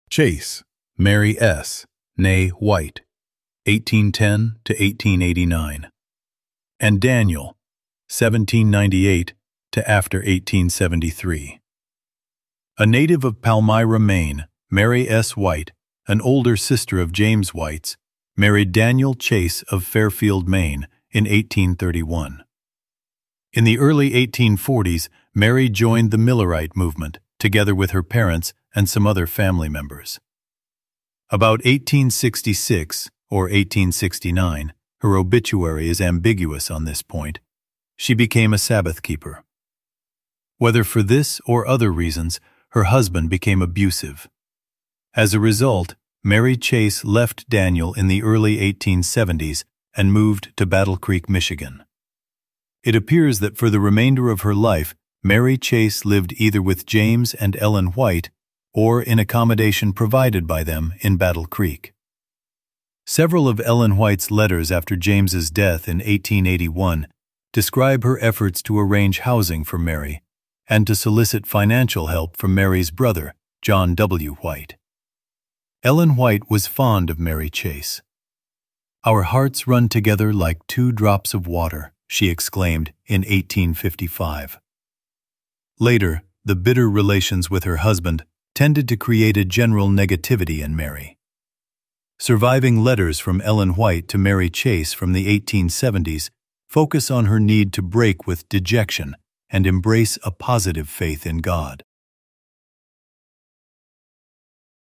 Chase, Mary S., née White, 1810 to 1889. And Daniel, 1798 to after 1873. A native of Palmyra, Maine, Mary S. White, an older sister of James White's, married Daniel Chase of Fairfield, Maine, in 1831. In the early 1840s, Mary joined the Millerite movement, together with her parents and some other family members. About 1866 or 1869, her obituary is ambiguous on this point, she became a Sabbath keeper. Whether for this or other reasons, her husband became abusive. As a result, Mary Chase left Daniel in the early 1870s and moved to Battle Creek, Michigan. It appears that for the remainder of her life, Mary Chase lived either with James and Ellen White or in accommodation provided by them in Battle Creek. Several of Ellen White's letters after James's death in 1881 describe her efforts to arrange housing for Mary and to solicit financial help from Mary's brother, John W. White. Ellen White was fond of Mary Chase. "Our hearts run together like two drops of water," she exclaimed in 1855. Later, the bitter relations with her husband tended to create a general negativity in Mary. Surviving letters from Ellen White to Mary Chase from the 1870s focus on her need to break with dejection and embrace a positive faith in God.